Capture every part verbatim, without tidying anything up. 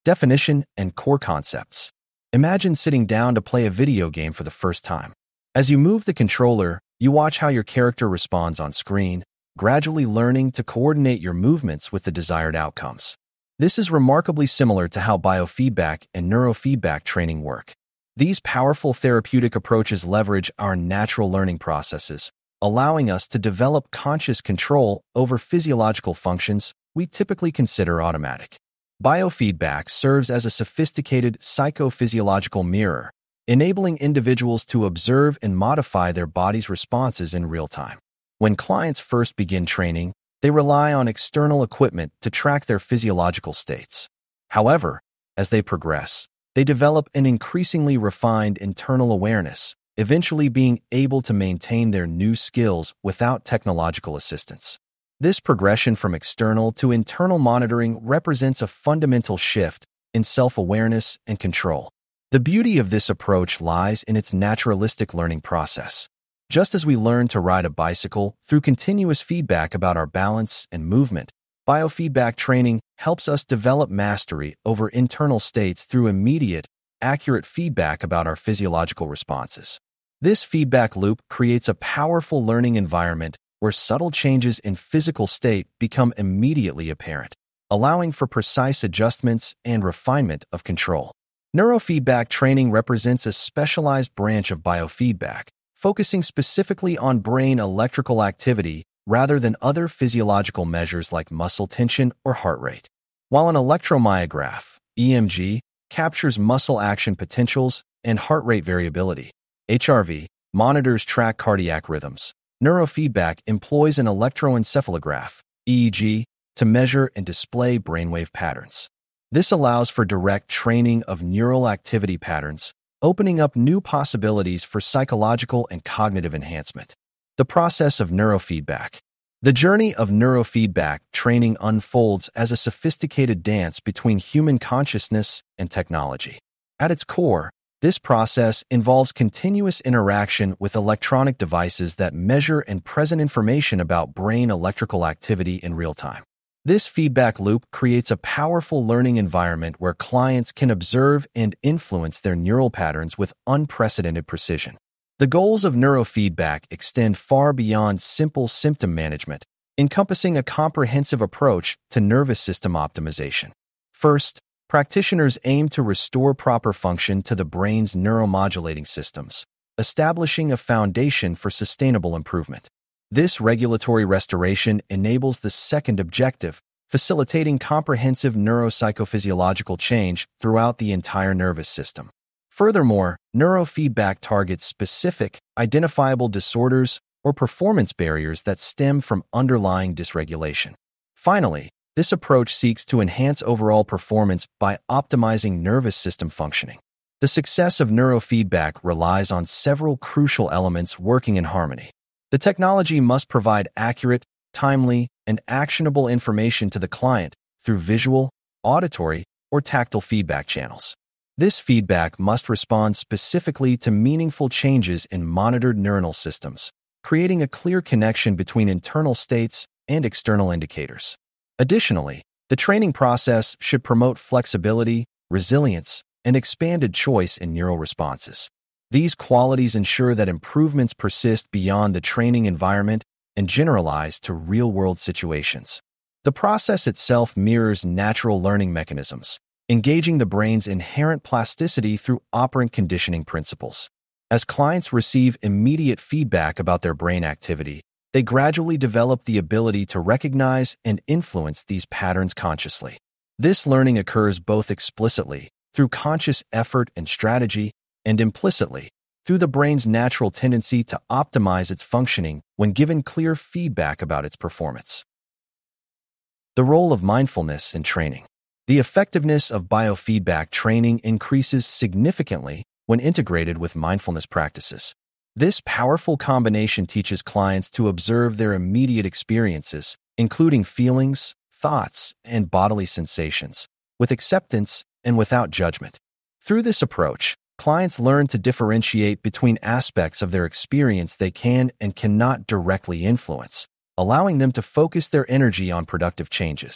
Definition and core concepts. Imagine sitting down to play a video game for the first time. As you move the controller, you watch how your character responds on screen, gradually learning to coordinate your movements with the desired outcomes. This is remarkably similar to how biofeedback and neurofeedback training work. These powerful therapeutic approaches leverage our natural learning processes, allowing us to develop conscious control over physiological functions we typically consider automatic. Biofeedback serves as a sophisticated psychophysiological mirror, enabling individuals to observe and modify their body's responses in real time. When clients first begin training, they rely on external equipment to track their physiological states. However, as they progress, they develop an increasingly refined internal awareness, eventually being able to maintain their new skills without technological assistance. This progression from external to internal monitoring represents a fundamental shift in self-awareness and control. The beauty of this approach lies in its naturalistic learning process. Just as we learn to ride a bicycle through continuous feedback about our balance and movement, biofeedback training helps us develop mastery over internal states through immediate, accurate feedback about our physiological responses. This feedback loop creates a powerful learning environment where subtle changes in physical state become immediately apparent, allowing for precise adjustments and refinement of control. Neurofeedback training represents a specialized branch of biofeedback, focusing specifically on brain electrical activity rather than other physiological measures like muscle tension or heart rate. While an electromyograph, E M G, captures muscle action potentials and heart rate variability, H R V monitors track cardiac rhythms. Neurofeedback employs an electroencephalograph, E E G, to measure and display brainwave patterns. This allows for direct training of neural activity patterns, opening up new possibilities for psychological and cognitive enhancement. The process of neurofeedback. The journey of neurofeedback training unfolds as a sophisticated dance between human consciousness and technology. At its core, this process involves continuous interaction with electronic devices that measure and present information about brain electrical activity in real time. This feedback loop creates a powerful learning environment where clients can observe and influence their neural patterns with unprecedented precision. The goals of neurofeedback extend far beyond simple symptom management, encompassing a comprehensive approach to nervous system optimization. First, practitioners aim to restore proper function to the brain's neuromodulating systems, establishing a foundation for sustainable improvement. This regulatory restoration enables the second objective, facilitating comprehensive neuropsychophysiological change throughout the entire nervous system. Furthermore, neurofeedback targets specific, identifiable disorders or performance barriers that stem from underlying dysregulation. Finally, this approach seeks to enhance overall performance by optimizing nervous system functioning. The success of neurofeedback relies on several crucial elements working in harmony. The technology must provide accurate, timely, and actionable information to the client through visual, auditory, or tactile feedback channels. This feedback must respond specifically to meaningful changes in monitored neuronal systems, creating a clear connection between internal states and external indicators. Additionally, the training process should promote flexibility, resilience, and expanded choice in neural responses. These qualities ensure that improvements persist beyond the training environment and generalize to real-world situations. The process itself mirrors natural learning mechanisms, engaging the brain's inherent plasticity through operant conditioning principles. As clients receive immediate feedback about their brain activity, they gradually develop the ability to recognize and influence these patterns consciously. This learning occurs both explicitly, through conscious effort and strategy, and implicitly, through the brain's natural tendency to optimize its functioning when given clear feedback about its performance. The role of mindfulness in training. The effectiveness of biofeedback training increases significantly when integrated with mindfulness practices. This powerful combination teaches clients to observe their immediate experiences, including feelings, thoughts, and bodily sensations, with acceptance and without judgment. Through this approach, clients learn to differentiate between aspects of their experience they can and cannot directly influence, allowing them to focus their energy on productive changes.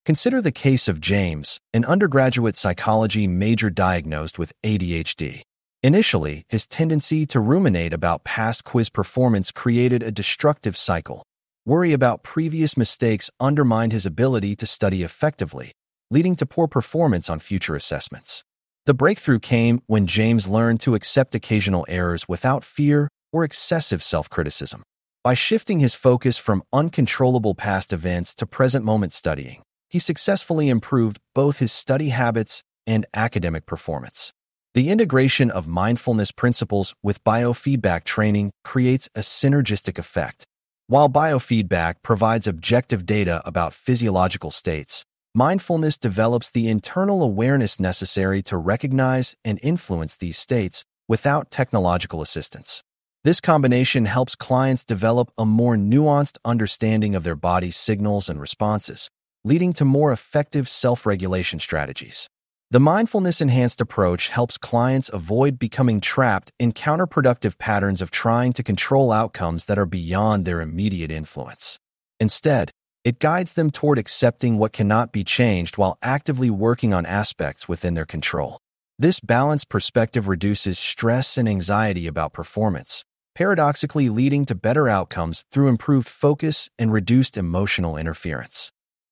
Consider the case of James, an undergraduate psychology major diagnosed with A D H D. Initially, his tendency to ruminate about past quiz performance created a destructive cycle. Worry about previous mistakes undermined his ability to study effectively, leading to poor performance on future assessments. The breakthrough came when James learned to accept occasional errors without fear or excessive self-criticism. By shifting his focus from uncontrollable past events to present-moment studying, he successfully improved both his study habits and academic performance. The integration of mindfulness principles with biofeedback training creates a synergistic effect. While biofeedback provides objective data about physiological states, mindfulness develops the internal awareness necessary to recognize and influence these states without technological assistance. This combination helps clients develop a more nuanced understanding of their body's signals and responses, leading to more effective self-regulation strategies. The mindfulness-enhanced approach helps clients avoid becoming trapped in counterproductive patterns of trying to control outcomes that are beyond their immediate influence. Instead, it guides them toward accepting what cannot be changed while actively working on aspects within their control. This balanced perspective reduces stress and anxiety about performance, paradoxically leading to better outcomes through improved focus and reduced emotional interference.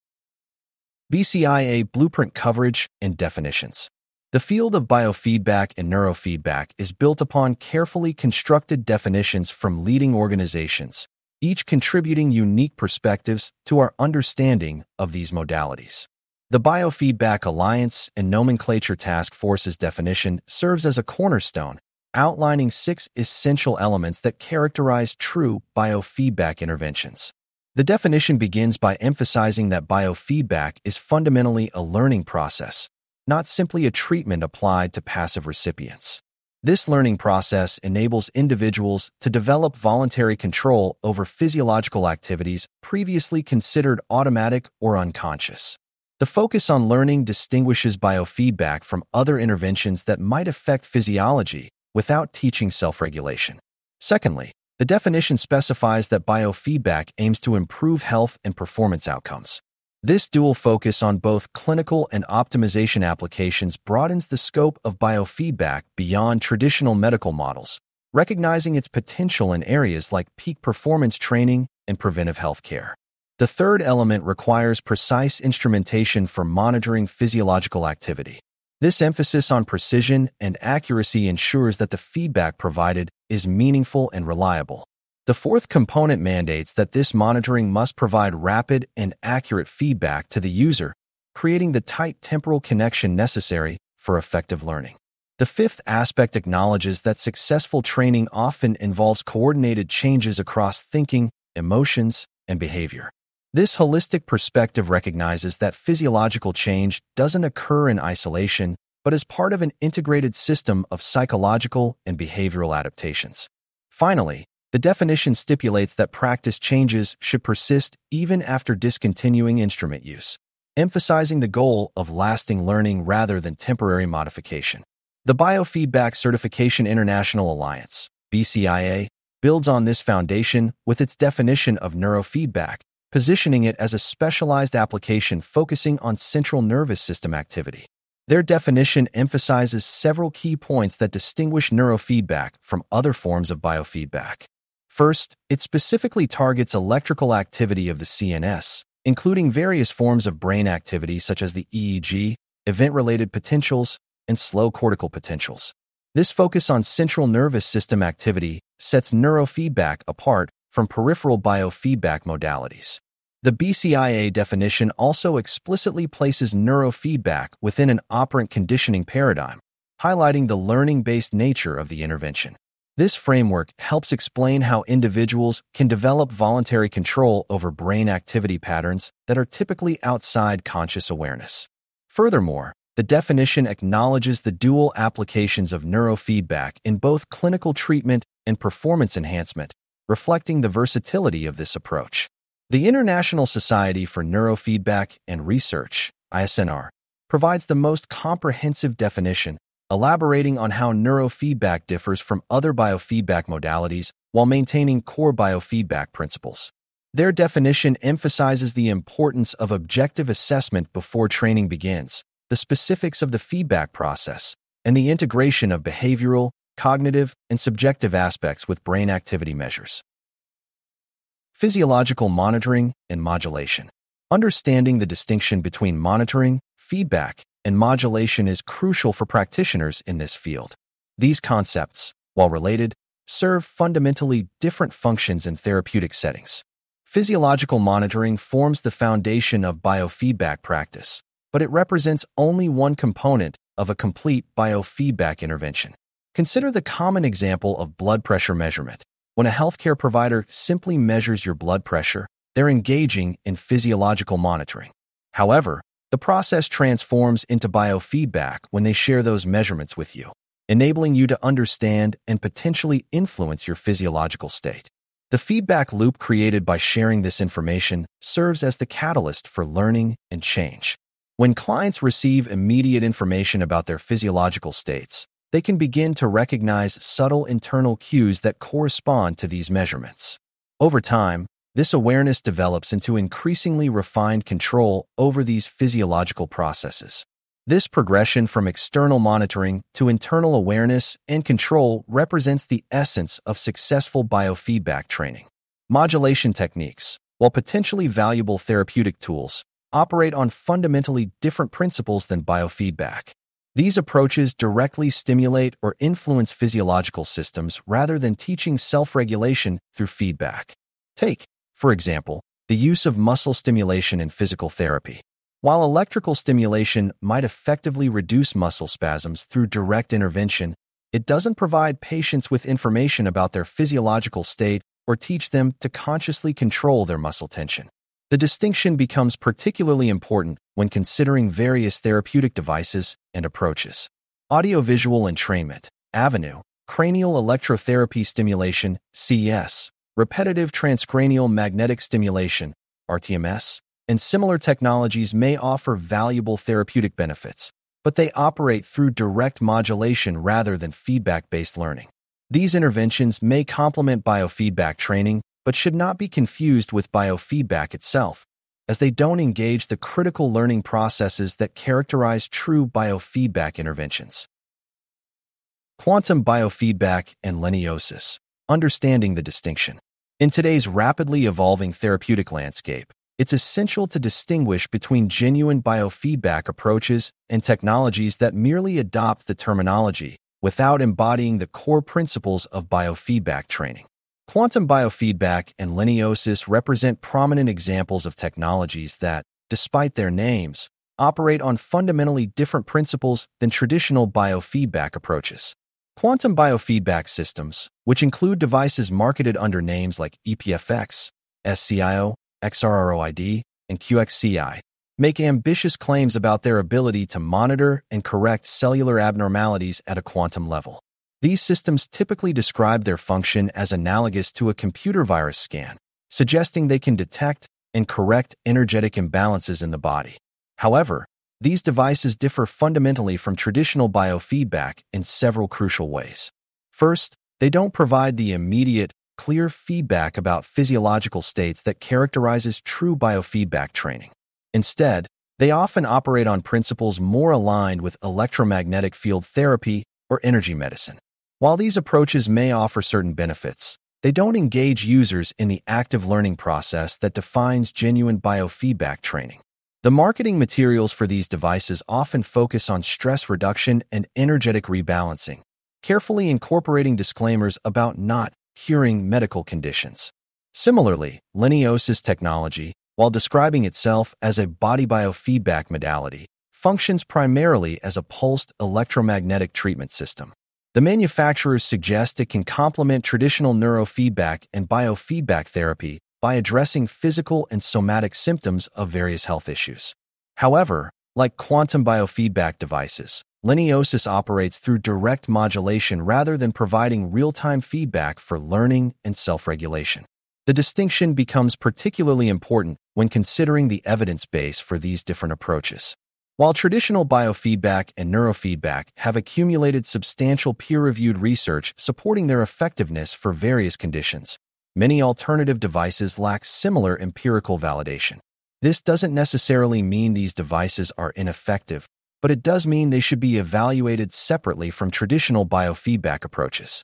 B C I A Blueprint Coverage and Definitions. The field of biofeedback and neurofeedback is built upon carefully constructed definitions from leading organizations, each contributing unique perspectives to our understanding of these modalities. The Biofeedback Alliance and Nomenclature Task Force's definition serves as a cornerstone, outlining six essential elements that characterize true biofeedback interventions. The definition begins by emphasizing that biofeedback is fundamentally a learning process, not simply a treatment applied to passive recipients. This learning process enables individuals to develop voluntary control over physiological activities previously considered automatic or unconscious. The focus on learning distinguishes biofeedback from other interventions that might affect physiology without teaching self-regulation. Secondly, the definition specifies that biofeedback aims to improve health and performance outcomes. This dual focus on both clinical and optimization applications broadens the scope of biofeedback beyond traditional medical models, recognizing its potential in areas like peak performance training and preventive health care. The third element requires precise instrumentation for monitoring physiological activity. This emphasis on precision and accuracy ensures that the feedback provided is meaningful and reliable. The fourth component mandates that this monitoring must provide rapid and accurate feedback to the user, creating the tight temporal connection necessary for effective learning. The fifth aspect acknowledges that successful training often involves coordinated changes across thinking, emotions, and behavior. This holistic perspective recognizes that physiological change doesn't occur in isolation, but as part of an integrated system of psychological and behavioral adaptations. Finally, the definition stipulates that practice changes should persist even after discontinuing instrument use, emphasizing the goal of lasting learning rather than temporary modification. The Biofeedback Certification International Alliance, B C I A, builds on this foundation with its definition of neurofeedback, positioning it as a specialized application focusing on central nervous system activity. Their definition emphasizes several key points that distinguish neurofeedback from other forms of biofeedback. First, it specifically targets electrical activity of the C N S, including various forms of brain activity such as the E E G, event-related potentials, and slow cortical potentials. This focus on central nervous system activity sets neurofeedback apart from peripheral biofeedback modalities. The B C I A definition also explicitly places neurofeedback within an operant conditioning paradigm, highlighting the learning-based nature of the intervention. This framework helps explain how individuals can develop voluntary control over brain activity patterns that are typically outside conscious awareness. Furthermore, the definition acknowledges the dual applications of neurofeedback in both clinical treatment and performance enhancement, reflecting the versatility of this approach. The International Society for Neurofeedback and Research, I S N R, provides the most comprehensive definition, elaborating on how neurofeedback differs from other biofeedback modalities while maintaining core biofeedback principles. Their definition emphasizes the importance of objective assessment before training begins, the specifics of the feedback process, and the integration of behavioral, cognitive, and subjective aspects with brain activity measures. Physiological monitoring and modulation. Understanding the distinction between monitoring, feedback, and modulation is crucial for practitioners in this field. These concepts, while related, serve fundamentally different functions in therapeutic settings. Physiological monitoring forms the foundation of biofeedback practice, but it represents only one component of a complete biofeedback intervention. Consider the common example of blood pressure measurement. When a healthcare provider simply measures your blood pressure, they're engaging in physiological monitoring. However, the process transforms into biofeedback when they share those measurements with you, enabling you to understand and potentially influence your physiological state. The feedback loop created by sharing this information serves as the catalyst for learning and change. When clients receive immediate information about their physiological states, they can begin to recognize subtle internal cues that correspond to these measurements. Over time, this awareness develops into increasingly refined control over these physiological processes. This progression from external monitoring to internal awareness and control represents the essence of successful biofeedback training. Modulation techniques, while potentially valuable therapeutic tools, operate on fundamentally different principles than biofeedback. These approaches directly stimulate or influence physiological systems rather than teaching self-regulation through feedback. Take, for example, the use of muscle stimulation in physical therapy. While electrical stimulation might effectively reduce muscle spasms through direct intervention, it doesn't provide patients with information about their physiological state or teach them to consciously control their muscle tension. The distinction becomes particularly important when considering various therapeutic devices and approaches. Audiovisual entrainment, Avenue, cranial electrotherapy stimulation, C E S, repetitive transcranial magnetic stimulation, R T M S, and similar technologies may offer valuable therapeutic benefits, but they operate through direct modulation rather than feedback-based learning. These interventions may complement biofeedback training, but should not be confused with biofeedback itself, as they don't engage the critical learning processes that characterize true biofeedback interventions. Quantum biofeedback and lineosis. Understanding the distinction. In today's rapidly evolving therapeutic landscape, it's essential to distinguish between genuine biofeedback approaches and technologies that merely adopt the terminology without embodying the core principles of biofeedback training. Quantum biofeedback and lineosis represent prominent examples of technologies that, despite their names, operate on fundamentally different principles than traditional biofeedback approaches. Quantum biofeedback systems, which include devices marketed under names like E P F X, S C I O, X R R O I D, and Q X C I, make ambitious claims about their ability to monitor and correct cellular abnormalities at a quantum level. These systems typically describe their function as analogous to a computer virus scan, suggesting they can detect and correct energetic imbalances in the body. However, these devices differ fundamentally from traditional biofeedback in several crucial ways. First, they don't provide the immediate, clear feedback about physiological states that characterizes true biofeedback training. Instead, they often operate on principles more aligned with electromagnetic field therapy or energy medicine. While these approaches may offer certain benefits, they don't engage users in the active learning process that defines genuine biofeedback training. The marketing materials for these devices often focus on stress reduction and energetic rebalancing, carefully incorporating disclaimers about not curing medical conditions. Similarly, lineosis technology, while describing itself as a body biofeedback modality, functions primarily as a pulsed electromagnetic treatment system. The manufacturers suggest it can complement traditional neurofeedback and biofeedback therapy by addressing physical and somatic symptoms of various health issues. However, like quantum biofeedback devices, lineosis operates through direct modulation rather than providing real-time feedback for learning and self-regulation. The distinction becomes particularly important when considering the evidence base for these different approaches. While traditional biofeedback and neurofeedback have accumulated substantial peer-reviewed research supporting their effectiveness for various conditions, Many alternative devices lack similar empirical validation. This doesn't necessarily mean these devices are ineffective, but it does mean they should be evaluated separately from traditional biofeedback approaches.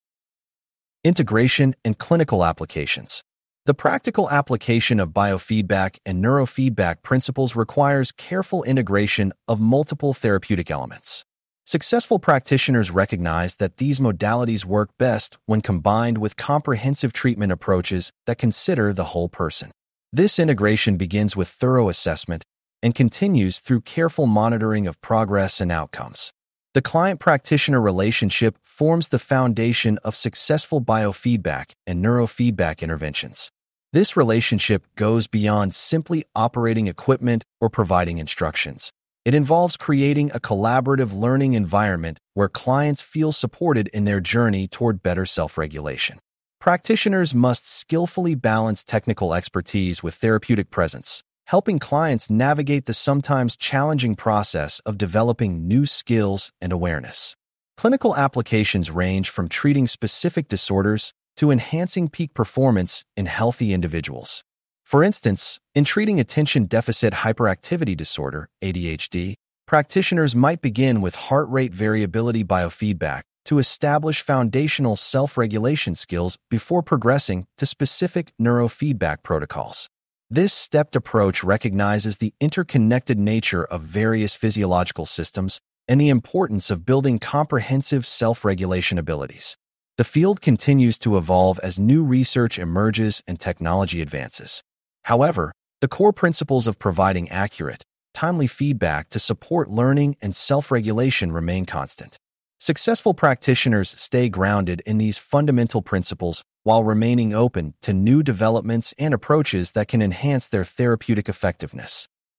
Integration and clinical applications. The practical application of biofeedback and neurofeedback principles requires careful integration of multiple therapeutic elements. Successful practitioners recognize that these modalities work best when combined with comprehensive treatment approaches that consider the whole person. This integration begins with thorough assessment and continues through careful monitoring of progress and outcomes. The client-practitioner relationship forms the foundation of successful biofeedback and neurofeedback interventions. This relationship goes beyond simply operating equipment or providing instructions. It involves creating a collaborative learning environment where clients feel supported in their journey toward better self-regulation. Practitioners must skillfully balance technical expertise with therapeutic presence, helping clients navigate the sometimes challenging process of developing new skills and awareness. Clinical applications range from treating specific disorders to enhancing peak performance in healthy individuals. For instance, in treating attention deficit hyperactivity disorder, A D H D, practitioners might begin with heart rate variability biofeedback to establish foundational self-regulation skills before progressing to specific neurofeedback protocols. This stepped approach recognizes the interconnected nature of various physiological systems and the importance of building comprehensive self-regulation abilities. The field continues to evolve as new research emerges and technology advances. However, the core principles of providing accurate, timely feedback to support learning and self-regulation remain constant. Successful practitioners stay grounded in these fundamental principles while remaining open to new developments and approaches that can enhance their therapeutic effectiveness.